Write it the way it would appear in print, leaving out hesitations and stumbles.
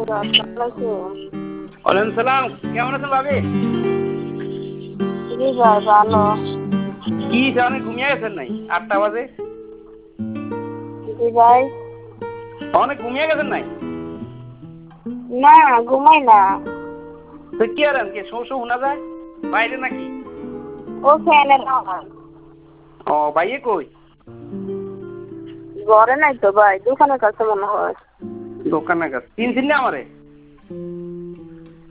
ওয়ালাইকুম সালাম। কেমন আছেন ভাবি? জি ভাই ভালো। কি অনেক ঘুমিয়ে গেছেন নাই? 8টা বাজে। জি ভাই। অনেক ঘুমিয়ে গেছেন নাই? না ঘুমাই না। তো কি আরেন কে শো শোনা যায় বাইরে নাকি? ও ফ্যানের আওয়াজ। ও ভাইয়ে কই? ঘরে নাই তো ভাই, দোকানের কাছে মনে হয়। দোকানের কাছে। চিনছেন না আমারে?